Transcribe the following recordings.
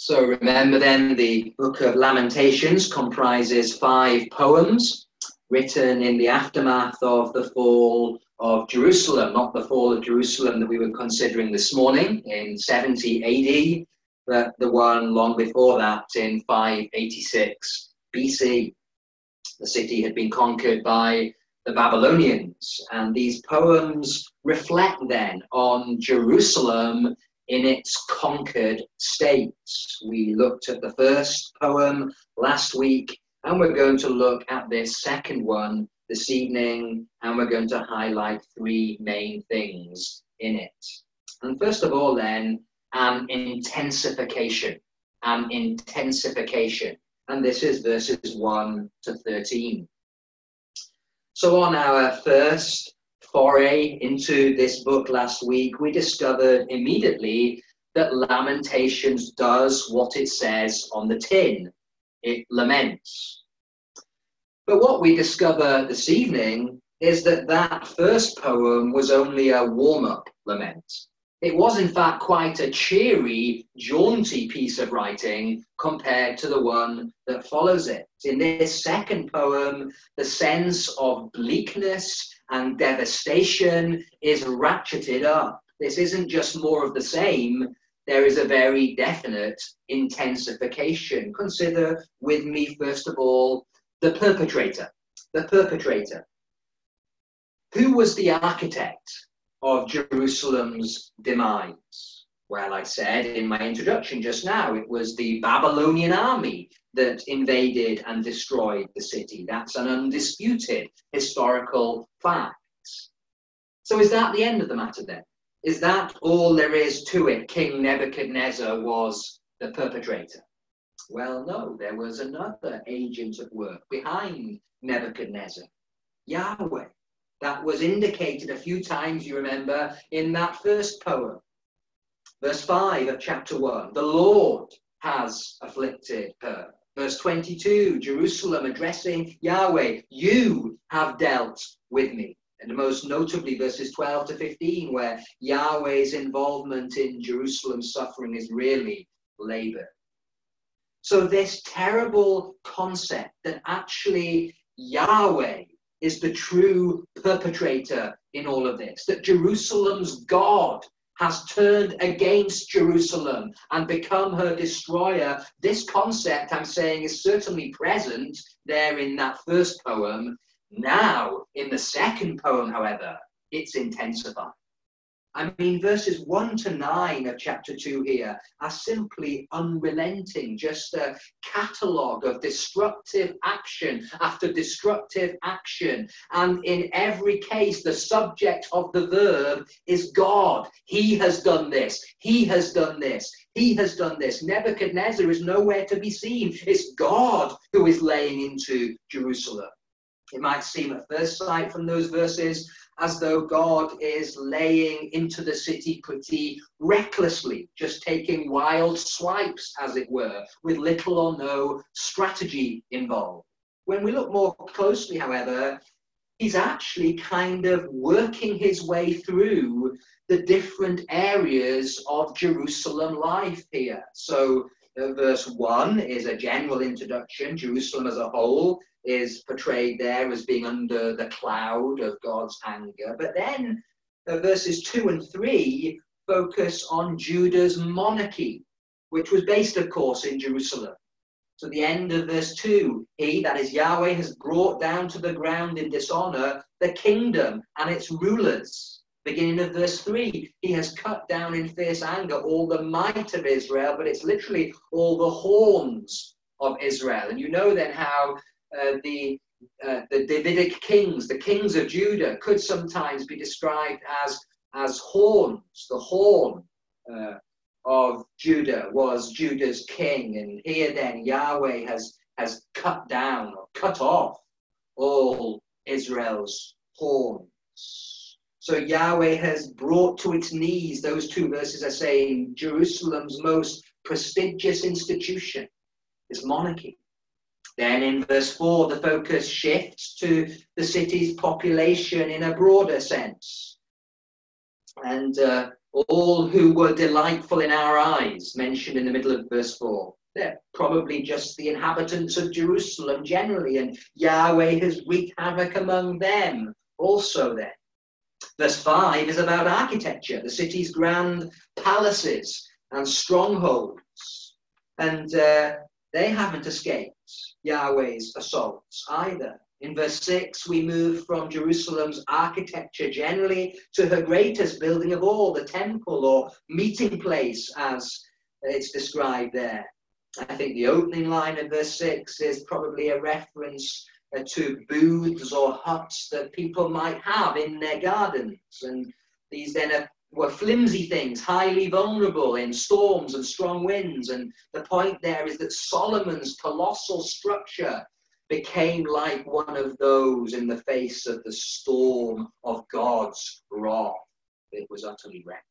So remember then, the Book of Lamentations comprises 5 poems written in the aftermath of the fall of Jerusalem, not the fall of Jerusalem that we were considering this morning in 70 AD, but the one long before that in 586 BC. The city had been conquered by the Babylonians, and these poems reflect then on Jerusalem in its conquered state. We looked at the first poem last week, and we're going to look at this second one this evening, and we're going to highlight 3 main things in it. And first of all then, an intensification. And this is verses 1 to 13. So on our first foray into this book last week, we discovered immediately that Lamentations does what it says on the tin. It laments. But what we discover this evening is that that first poem was only a warm-up lament. It was in fact quite a cheery, jaunty piece of writing compared to the one that follows it. In this second poem, the sense of bleakness and devastation is ratcheted up. This isn't just more of the same. There is a very definite intensification. Consider with me, first of all, the perpetrator. The perpetrator. Who was the architect of Jerusalem's demise? Well, I said in my introduction just now, it was the Babylonian army that invaded and destroyed the city. That's an undisputed historical fact. So is that the end of the matter then? Is that all there is to it? King Nebuchadnezzar was the perpetrator? Well, no, there was another agent at work behind Nebuchadnezzar, Yahweh. That was indicated a few times, you remember, in that first poem. Verse 5 of chapter 1, the Lord has afflicted her. Verse 22, Jerusalem addressing Yahweh, you have dealt with me. And most notably verses 12 to 15, where Yahweh's involvement in Jerusalem's suffering is really laboured. So this terrible concept that actually Yahweh is the true perpetrator in all of this, that Jerusalem's God has turned against Jerusalem and become her destroyer. This concept, I'm saying, is certainly present there in that first poem. Now, in the second poem, however, it's intensified. I mean, verses 1 to 9 of chapter 2 here are simply unrelenting, just a catalogue of destructive action after destructive action. And in every case, the subject of the verb is God. He has done this. He has done this. He has done this. Nebuchadnezzar is nowhere to be seen. It's God who is laying into Jerusalem. It might seem at first sight from those verses as though God is laying into the city pretty recklessly, just taking wild swipes, as it were, with little or no strategy involved. When we look more closely, however, he's actually kind of working his way through the different areas of Jerusalem life here. So verse 1 is a general introduction. Jerusalem as a whole is portrayed there as being under the cloud of God's anger. But then verses 2 and 3 focus on Judah's monarchy, which was based, of course, in Jerusalem. So the end of verse 2, he, that is Yahweh, has brought down to the ground in dishonor the kingdom and its rulers. Beginning of verse 3, he has cut down in fierce anger all the might of Israel, but it's literally all the horns of Israel. And you know then how the Davidic kings, the kings of Judah, could sometimes be described as horns. The horn of Judah was Judah's king. And here then Yahweh has cut down or cut off all Israel's horns. So Yahweh has brought to its knees, those two verses are saying, Jerusalem's most prestigious institution, its monarchy. Then in verse 4, the focus shifts to the city's population in a broader sense. And all who were delightful in our eyes, mentioned in the middle of verse 4. They're probably just the inhabitants of Jerusalem generally, and Yahweh has wreaked havoc among them also then. Verse 5 is about architecture, the city's grand palaces and strongholds. And they haven't escaped Yahweh's assaults either. In verse 6, we move from Jerusalem's architecture generally to her greatest building of all, the temple or meeting place as it's described there. I think the opening line of verse 6 is probably a reference to booths or huts that people might have in their gardens. And these then were flimsy things, highly vulnerable in storms and strong winds. And the point there is that Solomon's colossal structure became like one of those in the face of the storm of God's wrath. It was utterly wrecked.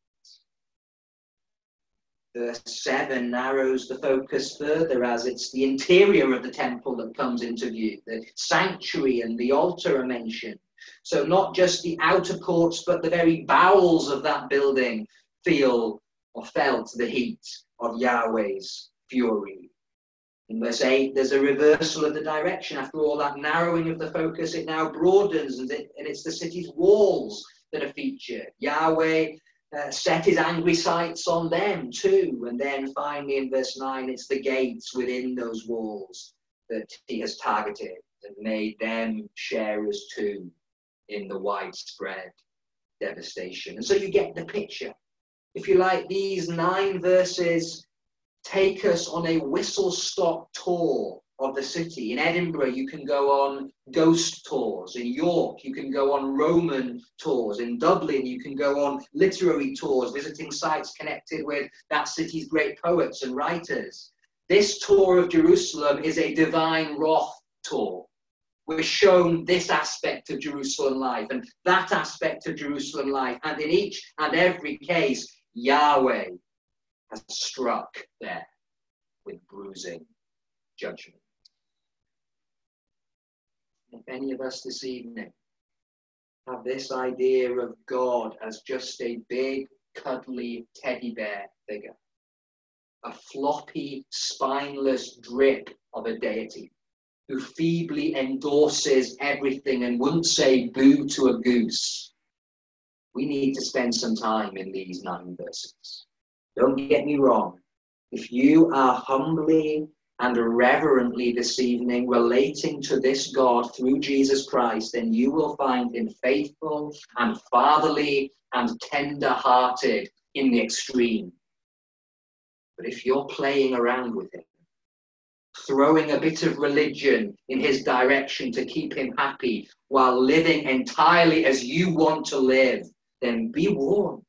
Verse 7 narrows the focus further as it's the interior of the temple that comes into view. The sanctuary and the altar are mentioned. So not just the outer courts, but the very bowels of that building feel or felt the heat of Yahweh's fury. In verse 8, there's a reversal of the direction. After all that narrowing of the focus, it now broadens, and it's the city's walls that are featured. Yahweh set his angry sights on them too. And then finally in verse 9, it's the gates within those walls that he has targeted and made them sharers too in the widespread devastation. And so you get the picture. If you like, these 9 verses take us on a whistle-stop tour of the city. In Edinburgh, you can go on ghost tours. In York, you can go on Roman tours. In Dublin, you can go on literary tours, visiting sites connected with that city's great poets and writers. This tour of Jerusalem is a divine wrath tour. We're shown this aspect of Jerusalem life and that aspect of Jerusalem life. And in each and every case, Yahweh has struck there with bruising judgment. If any of us this evening have this idea of God as just a big, cuddly teddy bear figure, a floppy, spineless drip of a deity who feebly endorses everything and wouldn't say boo to a goose, we need to spend some time in these 9 verses. Don't get me wrong. If you are humbly and reverently this evening relating to this God through Jesus Christ, then you will find him faithful and fatherly and tender-hearted in the extreme. But if you're playing around with him, throwing a bit of religion in his direction to keep him happy while living entirely as you want to live, then be warned.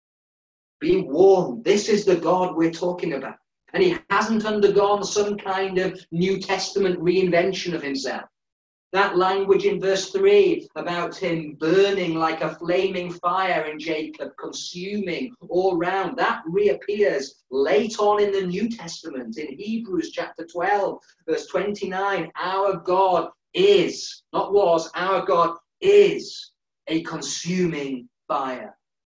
Be warned. This is the God we're talking about. And he hasn't undergone some kind of New Testament reinvention of himself. That language in verse 3 about him burning like a flaming fire in Jacob, consuming all round, that reappears late on in the New Testament in Hebrews chapter 12, verse 29. Our God is, not was, our God is a consuming fire.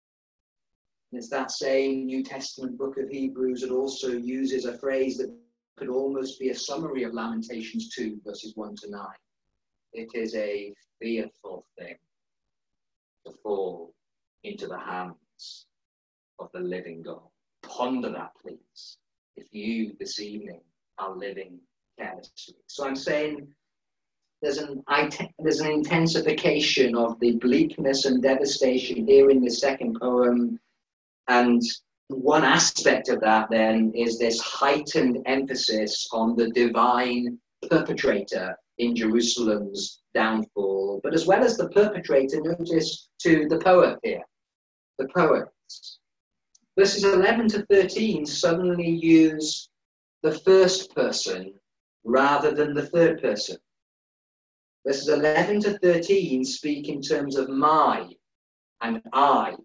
It's that same New Testament book of Hebrews that also uses a phrase that could almost be a summary of Lamentations 2, verses 1 to 9. It is a fearful thing to fall into the hands of the living God. Ponder that, please, if you this evening are living carelessly. So I'm saying there's an intensification of the bleakness and devastation here in the second poem. And one aspect of that then is this heightened emphasis on the divine perpetrator in Jerusalem's downfall, but as well as the perpetrator, notice to the poet here, the poets. Verses 11 to 13 suddenly use the first person rather than the third person. Verses 11 to 13 speak in terms of my and I.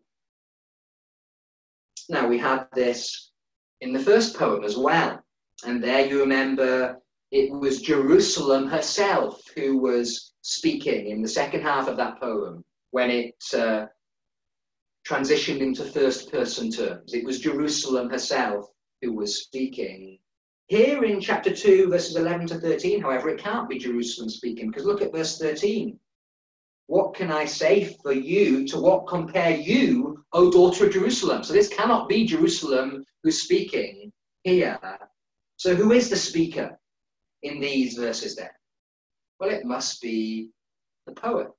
Now, we had this in the first poem as well. And there you remember it was Jerusalem herself who was speaking in the second half of that poem when it transitioned into first-person terms. It was Jerusalem herself who was speaking. Here in chapter 2, verses 11 to 13, however, it can't be Jerusalem speaking, because look at verse 13. What can I say for you? To what compare you, O daughter of Jerusalem? So this cannot be Jerusalem who's speaking here. So who is the speaker in these verses then? Well, it must be the poet.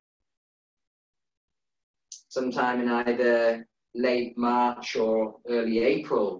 Sometime in either late March or early April,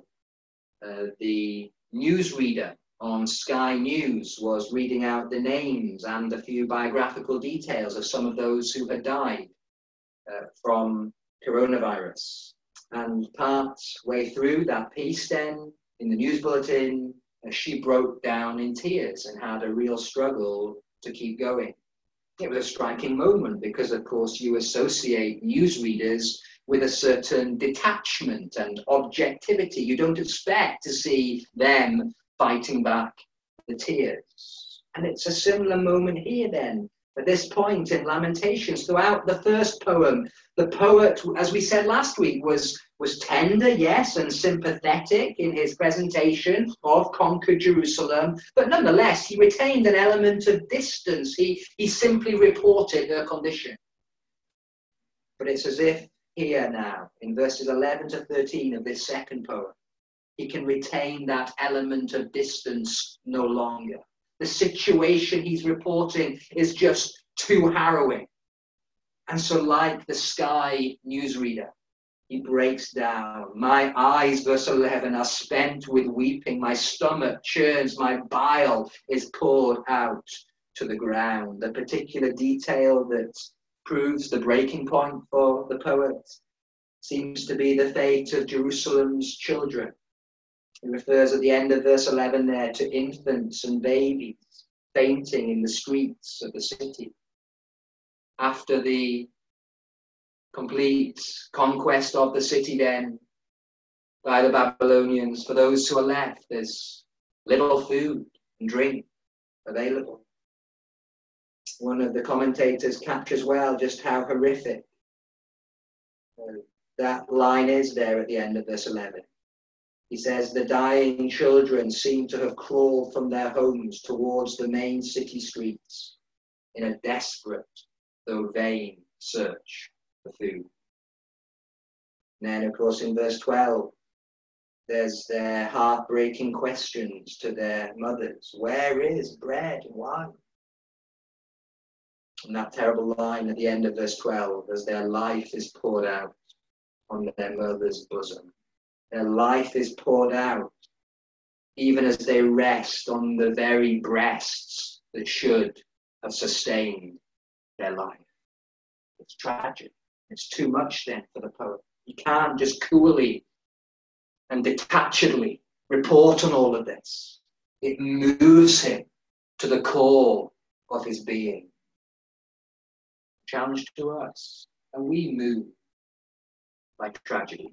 the newsreader on Sky News was reading out the names and a few biographical details of some of those who had died from coronavirus. And part way through that piece then, in the news bulletin, she broke down in tears and had a real struggle to keep going. It was a striking moment because, of course, you associate newsreaders with a certain detachment and objectivity. You don't expect to see them fighting back the tears. And it's a similar moment here then. At this point in Lamentations, throughout the first poem, the poet, as we said last week, was tender, yes, and sympathetic in his presentation of conquered Jerusalem, but nonetheless, he retained an element of distance. He simply reported her condition. But it's as if here now, in verses 11 to 13 of this second poem, he can retain that element of distance no longer. The situation he's reporting is just too harrowing. And so like the Sky newsreader, he breaks down. My eyes, verse 11, are spent with weeping. My stomach churns. My bile is poured out to the ground. The particular detail that proves the breaking point for the poet seems to be the fate of Jerusalem's children. He refers at the end of verse 11 there to infants and babies fainting in the streets of the city. After the complete conquest of the city then by the Babylonians, for those who are left, there's little food and drink available. One of the commentators captures well just how horrific that line is there at the end of verse 11. He says, the dying children seem to have crawled from their homes towards the main city streets in a desperate, though vain, search for food. And then, of course, in verse 12, there's their heartbreaking questions to their mothers. Where is bread and wine? And that terrible line at the end of verse 12, as their life is poured out on their mother's bosom. Their life is poured out, even as they rest on the very breasts that should have sustained their life. It's tragic. It's too much then for the poet. He can't just coolly and detachedly report on all of this. It moves him to the core of his being. Challenge to us. And we move by tragedy.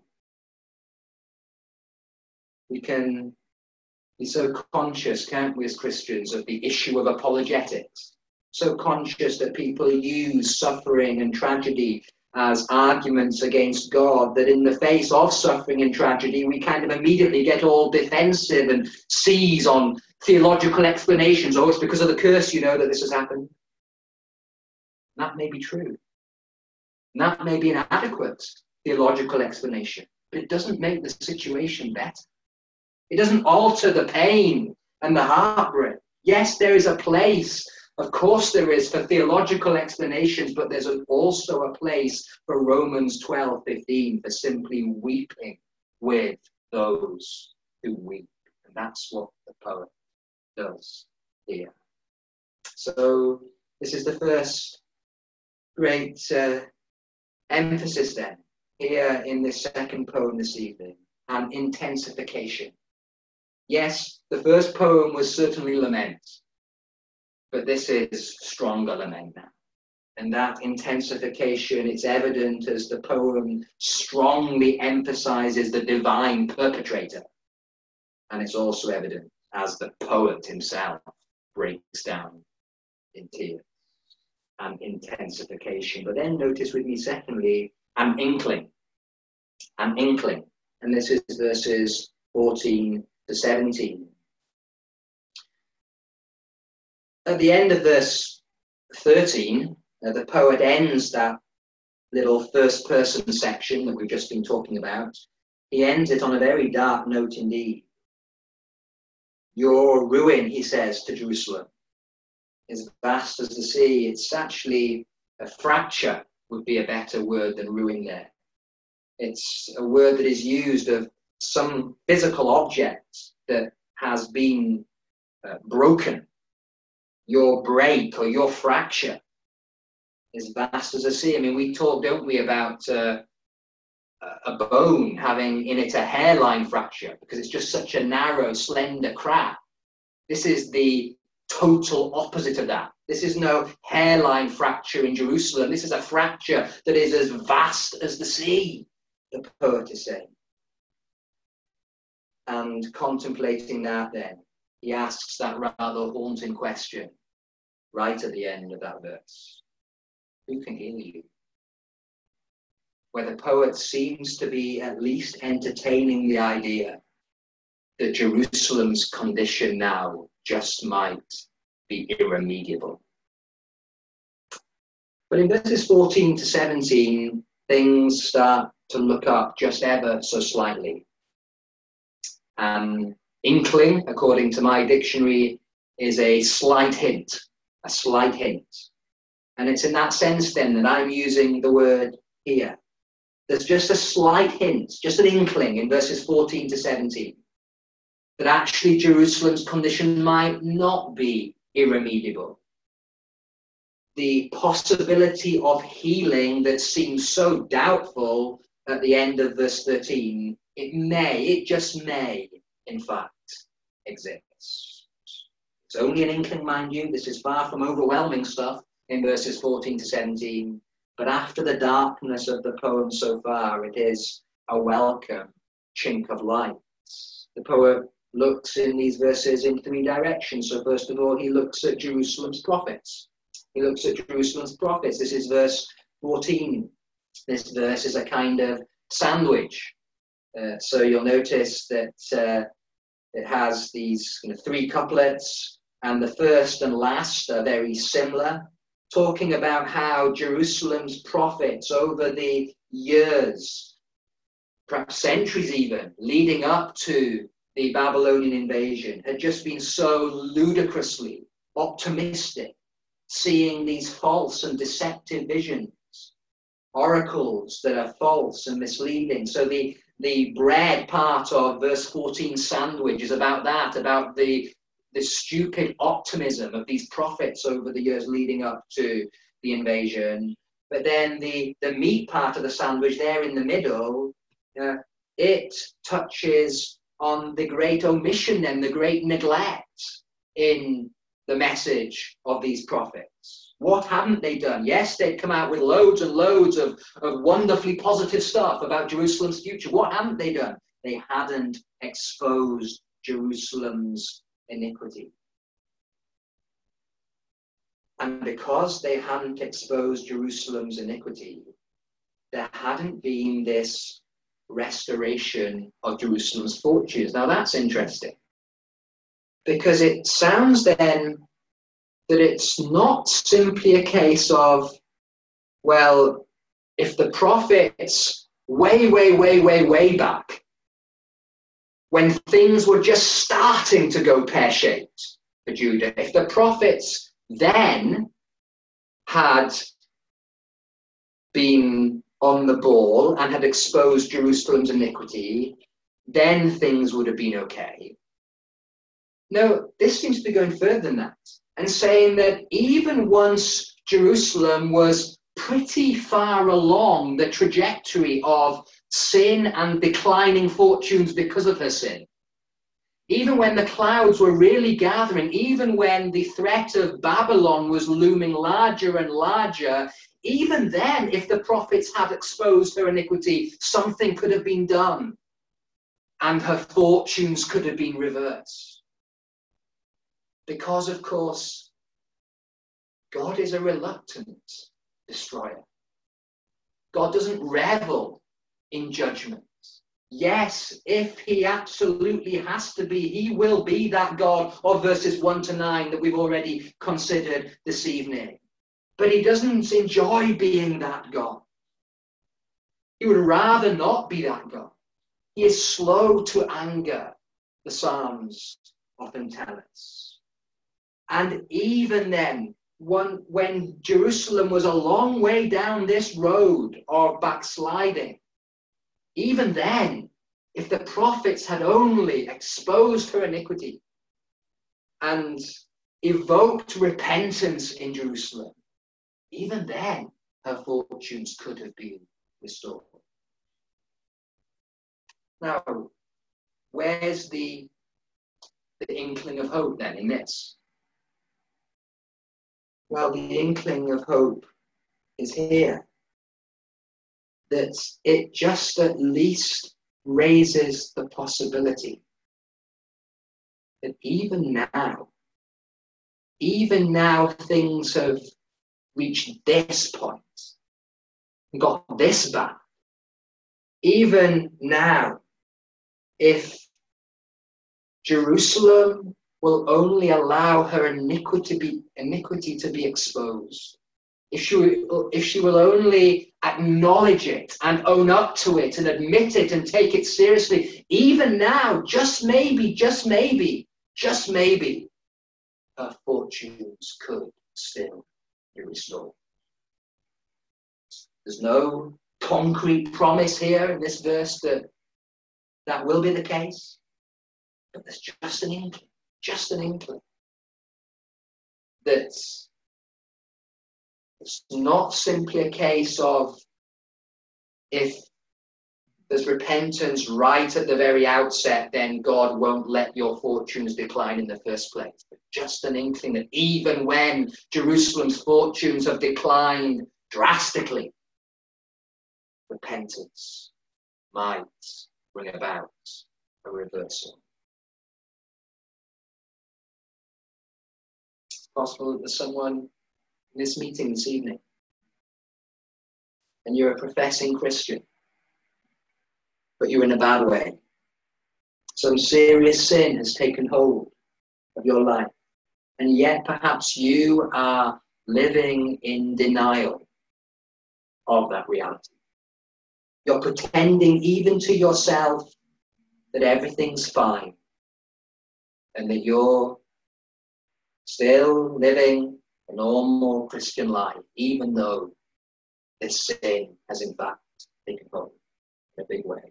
We can be so conscious, can't we, as Christians, of the issue of apologetics. So conscious that people use suffering and tragedy as arguments against God, that in the face of suffering and tragedy, we kind of immediately get all defensive and seize on theological explanations. Oh, it's because of the curse, that this has happened. That may be true. And that may be an adequate theological explanation, but it doesn't make the situation better. It doesn't alter the pain and the heartbreak. Yes, there is a place, of course there is, for theological explanations, but there's also a place for Romans 12:15, for simply weeping with those who weep. And that's what the poet does here. So this is the first great emphasis then, here in this second poem this evening, an intensification. Yes, the first poem was certainly lament, but this is stronger lament now. And that intensification, it's evident as the poem strongly emphasizes the divine perpetrator. And it's also evident as the poet himself breaks down in tears and intensification. But then notice with me, secondly, an inkling an inkling. And this is verses 14 to 17. At the end of verse 13, the poet ends that little first person section that we've just been talking about. He ends it on a very dark note indeed. Your ruin, he says to Jerusalem, is vast as the sea. It's actually a fracture, would be a better word than ruin there. It's a word that is used of some physical object that has been broken. Your break or your fracture is vast as a sea. I mean, we talk, don't we, about a bone having in it a hairline fracture because it's just such a narrow, slender crack. This is the total opposite of that. This is no hairline fracture in Jerusalem. This is a fracture that is as vast as the sea, the poet is saying. And contemplating that then, he asks that rather haunting question right at the end of that verse. Who can hear you? Where the poet seems to be at least entertaining the idea that Jerusalem's condition now just might be irremediable. But in verses 14 to 17, things start to look up just ever so slightly. Inkling, according to my dictionary, is a slight hint, a slight hint. And it's in that sense then that I'm using the word here. There's just a slight hint, just an inkling in verses 14 to 17, that actually Jerusalem's condition might not be irremediable. The possibility of healing that seems so doubtful at the end of verse 13, it just may, in fact, exist. It's only an inkling, mind you. This is far from overwhelming stuff in verses 14 to 17. But after the darkness of the poem so far, it is a welcome chink of light. The poet looks in these verses in three directions. So first of all, he looks at Jerusalem's prophets. He looks at Jerusalem's prophets. This is verse 14. This verse is a kind of sandwich. So you'll notice that it has these three couplets, and the first and last are very similar, talking about how Jerusalem's prophets over the years, perhaps centuries even, leading up to the Babylonian invasion, had just been so ludicrously optimistic, seeing these false and deceptive visions, oracles that are false and misleading. So the bread part of verse 14 sandwich is about that, about the stupid optimism of these prophets over the years leading up to the invasion. But then the meat part of the sandwich there in the middle, it touches on the great omission and the great neglect in the message of these prophets. What haven't they done? Yes, they'd come out with loads and loads of wonderfully positive stuff about Jerusalem's future. What hadn't they done? They hadn't exposed Jerusalem's iniquity. And because they hadn't exposed Jerusalem's iniquity, there hadn't been this restoration of Jerusalem's fortunes. Now that's interesting, because it sounds then that it's not simply a case of, well, if the prophets way back, when things were just starting to go pear-shaped for Judah, if the prophets then had been on the ball and had exposed Jerusalem's iniquity, then things would have been okay. No, this seems to be going further than that, and saying that even once Jerusalem was pretty far along the trajectory of sin and declining fortunes because of her sin, even when the clouds were really gathering, even when the threat of Babylon was looming larger and larger, even then, if the prophets had exposed her iniquity, something could have been done, and her fortunes could have been reversed. Because, of course, God is a reluctant destroyer. God doesn't revel in judgment. Yes, if he absolutely has to be, he will be that God of verses 1 to 9 that we've already considered this evening. But he doesn't enjoy being that God. He would rather not be that God. He is slow to anger, the Psalms often tell us. And even then, when Jerusalem was a long way down this road of backsliding, even then, if the prophets had only exposed her iniquity and evoked repentance in Jerusalem, even then her fortunes could have been restored. Now, where's the inkling of hope then in this? Well, the inkling of hope is here. That it just at least raises the possibility that even now things have reached this point and got this bad. Even now, if Jerusalem will only allow her iniquity to be exposed, if she will only acknowledge it and own up to it and admit it and take it seriously, even now, just maybe, her fortunes could still be restored. There's no concrete promise here in this verse that will be the case, but there's just an inkling that it's not simply a case of if there's repentance right at the very outset, then God won't let your fortunes decline in the first place. But just an inkling that even when Jerusalem's fortunes have declined drastically, repentance might bring about a reversal. It's possible that there's someone in this meeting this evening and you're a professing Christian, but you're in a bad way. Some serious sin has taken hold of your life, and yet perhaps you are living in denial of that reality. You're pretending even to yourself that everything's fine and that you're still living a normal Christian life, even though this sin has in fact taken hold in a big way.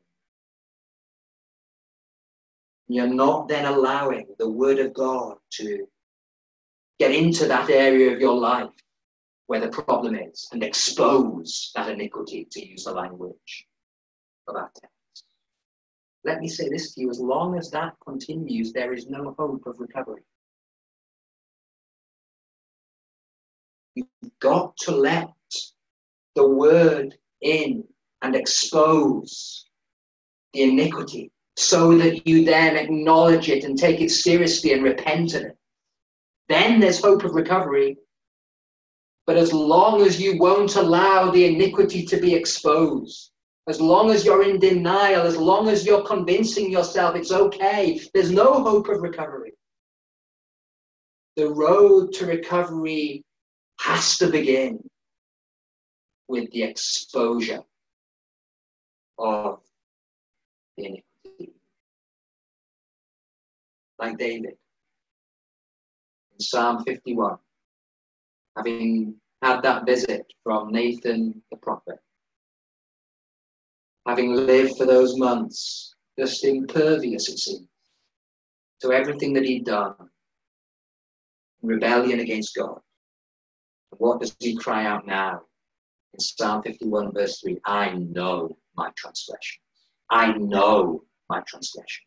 You're not then allowing the Word of God to get into that area of your life where the problem is and expose that iniquity, to use the language of our text. Let me say this to you, as long as that continues, there is no hope of recovery. You've got to let the Word in and expose the iniquity so that you then acknowledge it and take it seriously and repent of it. Then there's hope of recovery. But as long as you won't allow the iniquity to be exposed, as long as you're in denial, as long as you're convincing yourself it's okay, there's no hope of recovery. The road to recovery has to begin with the exposure of the iniquity. Like David in Psalm 51, having had that visit from Nathan the prophet, having lived for those months just impervious, it seems, to everything that he'd done, in rebellion against God. What does he cry out now? In Psalm 51 verse 3, I know my transgressions. I know my transgressions.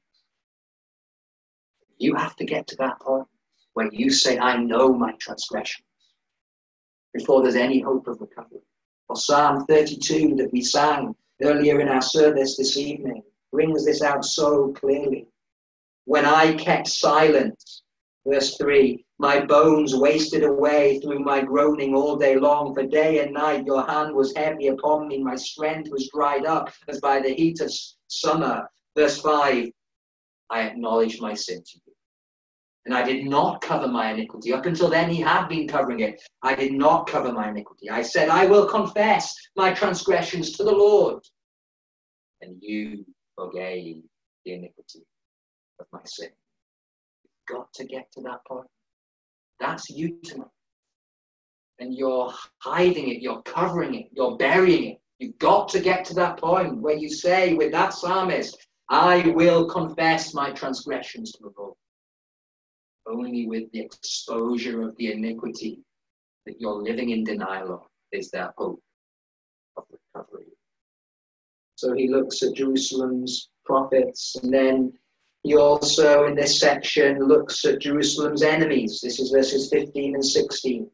You have to get to that point where you say, I know my transgressions, before there's any hope of recovery. Or Psalm 32 that we sang earlier in our service this evening brings this out so clearly. When I kept silent Verse 3, my bones wasted away through my groaning all day long, for day and night your hand was heavy upon me, my strength was dried up as by the heat of summer. Verse 5, I acknowledged my sin to you, and I did not cover my iniquity. Up until then he had been covering it. I did not cover my iniquity. I said, I will confess my transgressions to the Lord, and you forgave the iniquity of my sin. You've got to get to that point. That's you tonight. And you're hiding it, you're covering it, you're burying it. You've got to get to that point where you say with that psalmist, I will confess my transgressions to the Lord. Only with the exposure of the iniquity that you're living in denial of is there hope of recovery. So he looks at Jerusalem's prophets, and then he also, in this section, looks at Jerusalem's enemies. This is verses 15 and 16.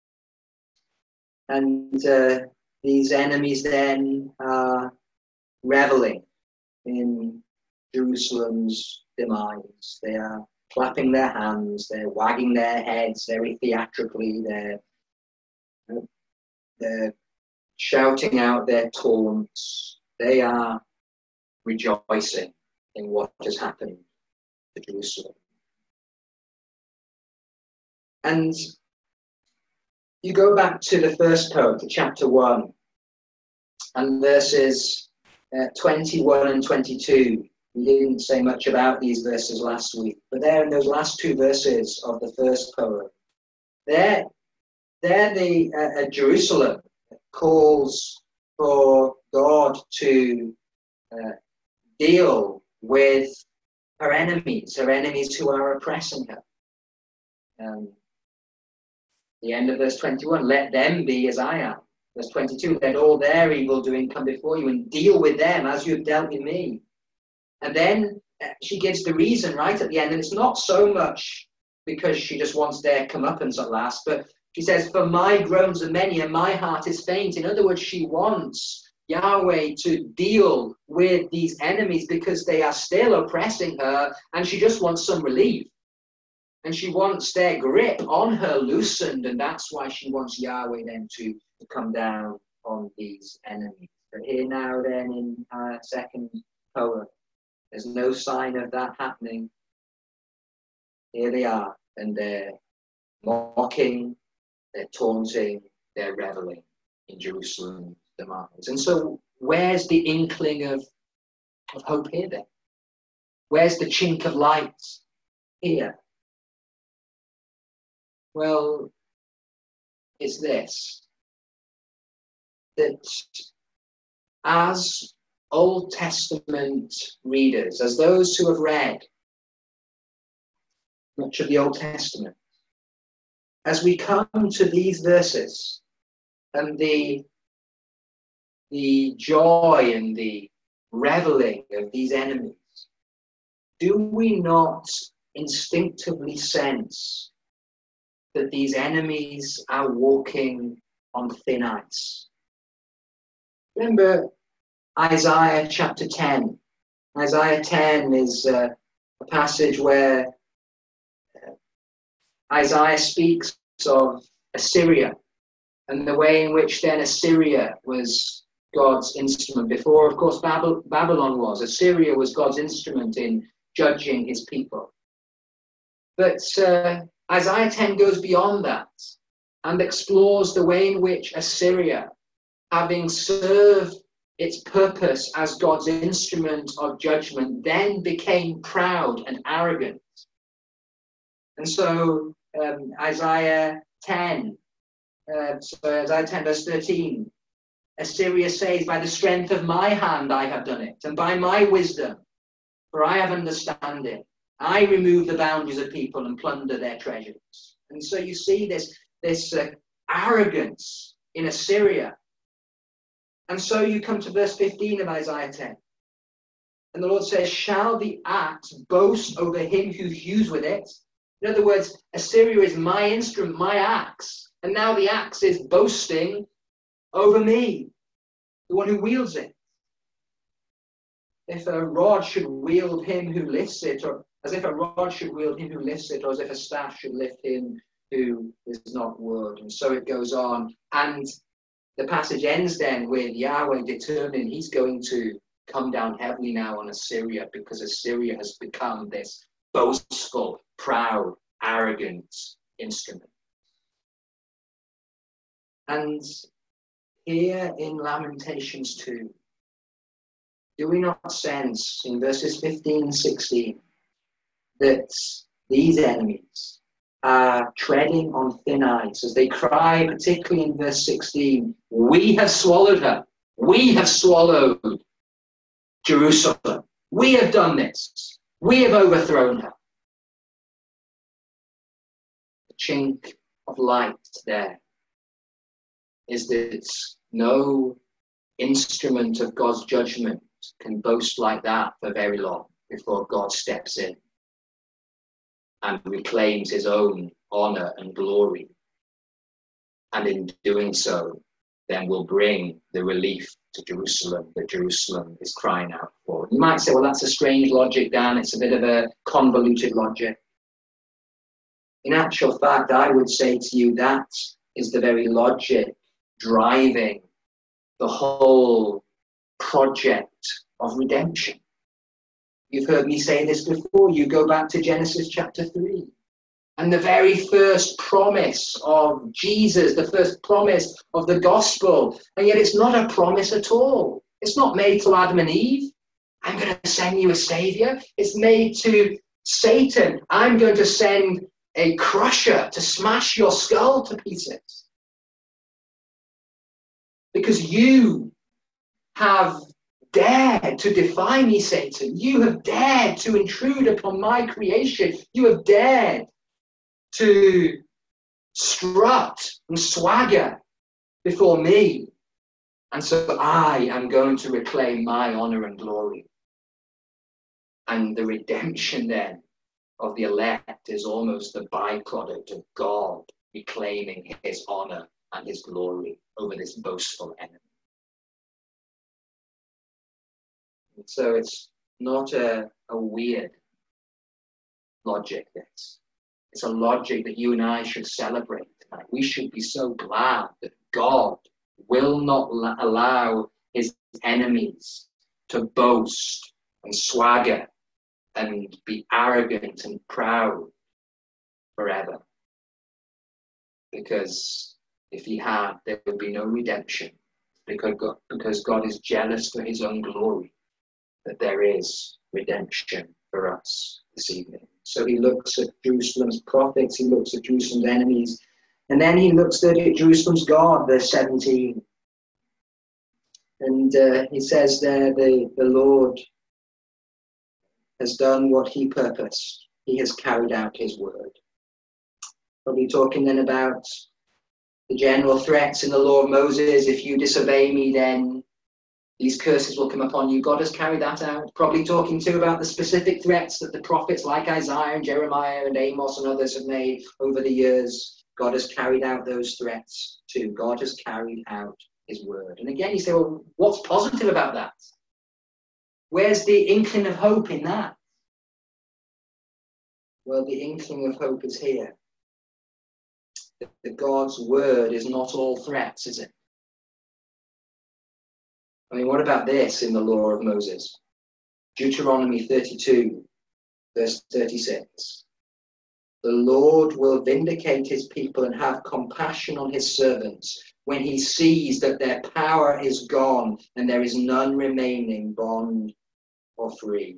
And these enemies then are reveling in Jerusalem's demise. They are clapping their hands, they're wagging their heads very theatrically, they're shouting out their taunts. They are rejoicing in what has happened to Jerusalem. And you go back to the first poem, to chapter 1, and verses 21 and 22. We didn't say much about these verses last week, but there in those last two verses of the first poem, there Jerusalem calls for God to deal with her enemies who are oppressing her. The end of verse 21, let them be as I am. Verse 22, let all their evil doing come before you and deal with them as you have dealt with me. And then she gives the reason right at the end, and it's not so much because she just wants their comeuppance at last, but she says, for my groans are many and my heart is faint. In other words, she wants Yahweh to deal with these enemies because they are still oppressing her, and she just wants some relief. And she wants their grip on her loosened, and that's why she wants Yahweh then to come down on these enemies. But here now then in our second poem, there's no sign of that happening. Here they are, and they're mocking, they're taunting, they're reveling in Jerusalem's demise. And so where's the inkling of hope here then? Where's the chink of light here? Well, it's this, that as Old Testament readers, as those who have read much of the Old Testament, as we come to these verses and the joy and the reveling of these enemies, do we not instinctively sense that these enemies are walking on thin ice? Remember Isaiah chapter 10. Isaiah 10 is a passage where Isaiah speaks of Assyria and the way in which then Assyria was God's instrument. Before, of course, Babylon was. Assyria was God's instrument in judging his people. But Isaiah 10 goes beyond that and explores the way in which Assyria, having served its purpose as God's instrument of judgment, then became proud and arrogant. And so Isaiah 10 verse 13, Assyria says, by the strength of my hand I have done it, and by my wisdom, for I have understanding, I remove the boundaries of people and plunder their treasures. And so you see this arrogance in Assyria. And so you come to verse 15 of Isaiah 10. And the Lord says, shall the axe boast over him who hews with it? In other words, Assyria is my instrument, my axe. And now the axe is boasting over me, the one who wields it. If a rod should wield him who lifts it, or As if a rod should wield him who lifts it, or as if a staff should lift him who is not wood. And so it goes on. And the passage ends then with Yahweh determining he's going to come down heavily now on Assyria, because Assyria has become this boastful, proud, arrogant instrument. And here in Lamentations 2, do we not sense in verses 15 and 16 that these enemies are treading on thin ice as they cry, particularly in verse 16, we have swallowed her. We have swallowed Jerusalem. We have done this. We have overthrown her. The chink of light there is that no instrument of God's judgment can boast like that for very long before God steps in and reclaims his own honor and glory. And in doing so, then will bring the relief to Jerusalem that Jerusalem is crying out for. You might say, well, that's a strange logic, Dan. It's a bit of a convoluted logic. In actual fact, I would say to you that is the very logic driving the whole project of redemption. You've heard me say this before. You go back to Genesis chapter 3. And the very first promise of Jesus, the first promise of the gospel, and yet it's not a promise at all. It's not made to Adam and Eve. I'm going to send you a savior. It's made to Satan. I'm going to send a crusher to smash your skull to pieces. Because you have dared to defy me, Satan. You have dared to intrude upon my creation. You have dared to strut and swagger before me. And so I am going to reclaim my honor and glory. And the redemption then of the elect is almost the byproduct of God reclaiming his honor and his glory over this boastful enemy. And so it's not a weird logic, this. It's a logic that you and I should celebrate tonight. We should be so glad that God will not allow his enemies to boast and swagger and be arrogant and proud forever. Because if he had, there would be no redemption. Because God is jealous for his own glory, that there is redemption for us this evening. So he looks at Jerusalem's prophets, he looks at Jerusalem's enemies, and then he looks at Jerusalem's God, verse 17. And he says there, the Lord has done what he purposed. He has carried out his word. Probably talking then about the general threats in the law of Moses. If you disobey me, then these curses will come upon you. God has carried that out. Probably talking too about the specific threats that the prophets like Isaiah and Jeremiah and Amos and others have made over the years. God has carried out those threats too. God has carried out his word. And again, you say, well, what's positive about that? Where's the inkling of hope in that? Well, the inkling of hope is here. That God's word is not all threats, is it? I mean, what about this in the law of Moses? Deuteronomy 32, verse 36. The Lord will vindicate his people and have compassion on his servants when he sees that their power is gone and there is none remaining, bond or free.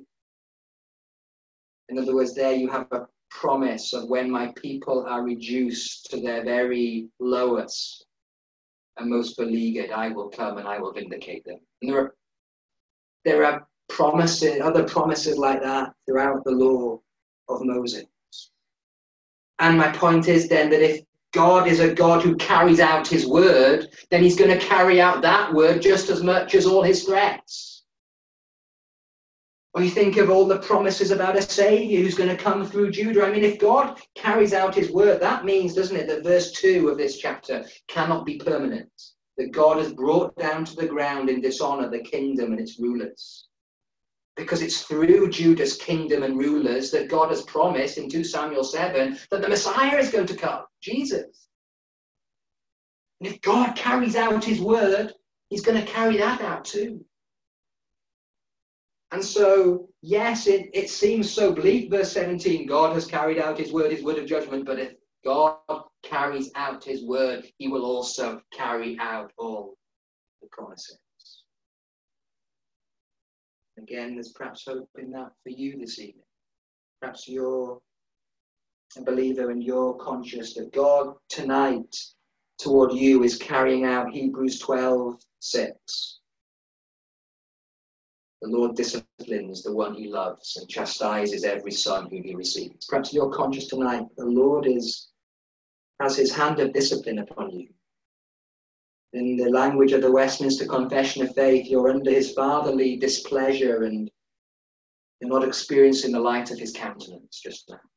In other words, there you have a promise of when my people are reduced to their very lowest and most beleaguered, I will come and I will vindicate them. And there are promises, other promises like that throughout the law of Moses. And my point is then that if God is a God who carries out his word, then he's going to carry out that word just as much as all his threats. Or you think of all the promises about a Savior who's going to come through Judah. I mean, if God carries out his word, that means, doesn't it, that verse 2 of this chapter cannot be permanent. That God has brought down to the ground in dishonor the kingdom and its rulers. because it's through Judah's kingdom and rulers that God has promised in 2 Samuel 7 that the Messiah is going to come, Jesus. And if God carries out his word, he's going to carry that out too. And so, yes, it seems so bleak, verse 17, God has carried out his word of judgment, but if God carries out his word, he will also carry out all the promises. Again, there's perhaps hope in that for you this evening. Perhaps you're a believer and you're conscious that God tonight toward you is carrying out Hebrews 12:6. The Lord disciplines the one he loves and chastises every son whom he receives. Perhaps you're conscious tonight the Lord has his hand of discipline upon you. In the language of the Westminster Confession of Faith, you're under his fatherly displeasure and you're not experiencing the light of his countenance just now.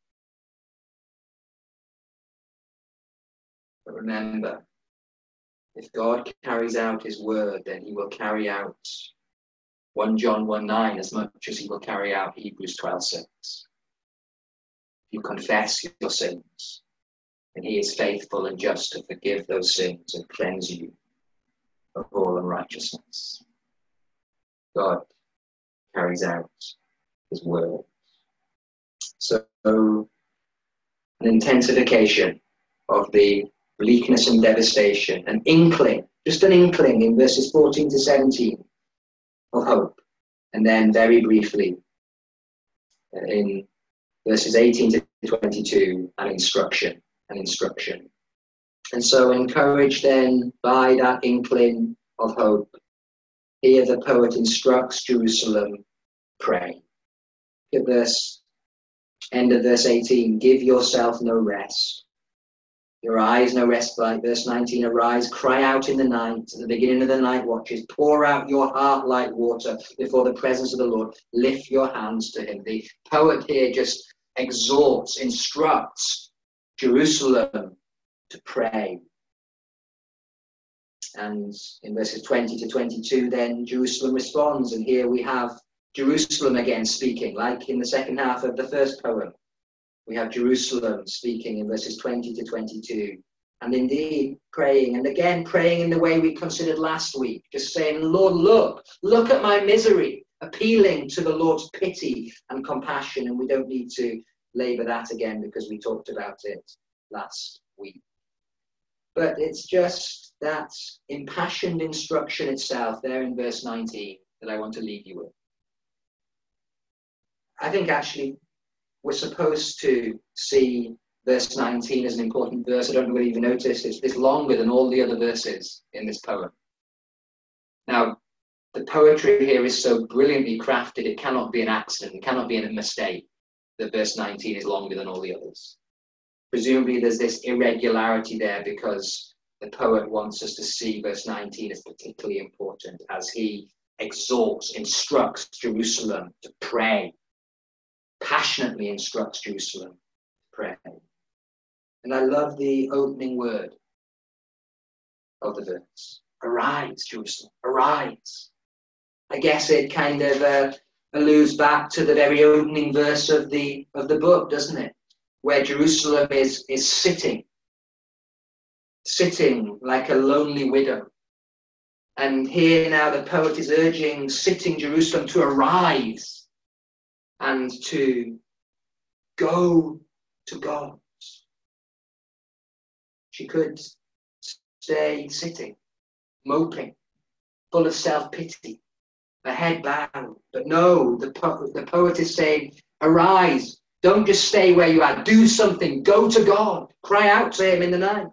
But remember, if God carries out his word, then he will carry out 1 John 1:9 as much as he will carry out Hebrews 12:6. You confess your sins, and he is faithful and just to forgive those sins and cleanse you of all unrighteousness. God carries out his word. So, an intensification of the bleakness and devastation, an inkling, just an inkling in verses 14 to 17 of hope. And then very briefly in verses 18 to 22, an instruction. And so encouraged then by that inkling of hope, here the poet instructs Jerusalem, pray. At end of verse 18, give yourself no rest. Your eyes no respite. Verse 19, arise, cry out in the night, at the beginning of the night watches. Pour out your heart like water before the presence of the Lord. Lift your hands to him. The poet here just exhorts, instructs Jerusalem to pray. And in verses 20 to 22, then Jerusalem responds. And here we have Jerusalem again speaking, like in the second half of the first poem. We have Jerusalem speaking in verses 20 to 22. And indeed praying, and again praying in the way we considered last week, just saying, Lord, look at my misery, appealing to the Lord's pity and compassion. And we don't need to labor that again because we talked about it last week. But it's just that impassioned instruction itself there in verse 19 that I want to leave you with. I think actually we're supposed to see verse 19 as an important verse. I don't know whether you've noticed it's longer than all the other verses in this poem. Now, the poetry here is so brilliantly crafted, it cannot be an accident, it cannot be a mistake that verse 19 is longer than all the others. Presumably there's this irregularity there because the poet wants us to see verse 19 as particularly important as he exhorts, instructs Jerusalem to pray. Passionately instructs Jerusalem to pray. And I love the opening word of the verse. Arise, Jerusalem, arise. I guess it kind of alludes back to the very opening verse of the book, doesn't it? Where Jerusalem is sitting like a lonely widow. And here now the poet is urging sitting Jerusalem to arise and to go to God. She could stay sitting, moping, full of self-pity, her head bowed. But no, the poet is saying, arise, don't just stay where you are, do something, go to God, cry out to him in the night.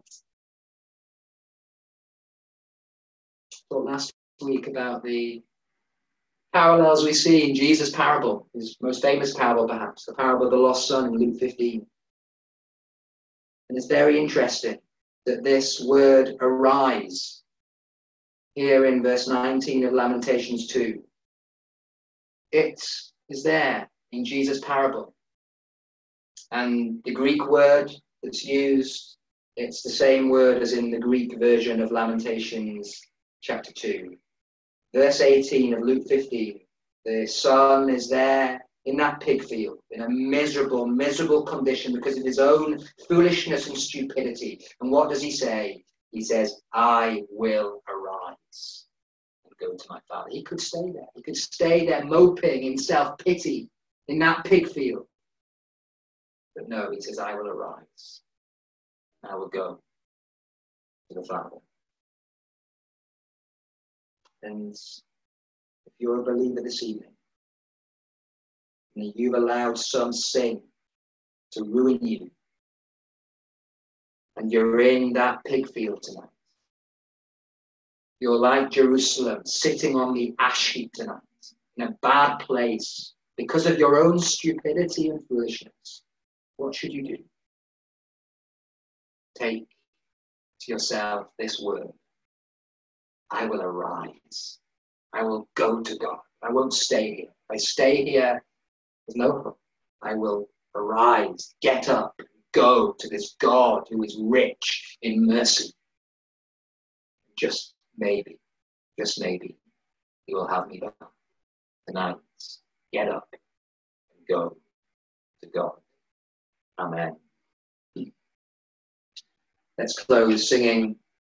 I thought last week about the parallels we see in Jesus' parable, his most famous parable perhaps, the parable of the lost son in Luke 15. And it's very interesting that this word arise here in verse 19 of Lamentations 2, it is there in Jesus' parable. And the Greek word that's used, it's the same word as in the Greek version of Lamentations chapter 2. Verse 18 of Luke 15 The son is there in that pig field, in a miserable, miserable condition because of his own foolishness and stupidity. And what does he say? He says, I will arise and go to my father. He could stay there. He could stay there moping in self-pity in that pig field. But no, he says, I will arise. I will go to the Father. And if you're a believer this evening, and you've allowed some sin to ruin you, and you're in that pig field tonight, you're like Jerusalem, sitting on the ash heap tonight, in a bad place, because of your own stupidity and foolishness, what should you do? Take to yourself this word. I will arise. I will go to God. I won't stay here. If I stay here, there's no hope. I will arise, get up, go to this God who is rich in mercy. Just maybe, he will have me back tonight. Get up and go to God. Amen. Let's close singing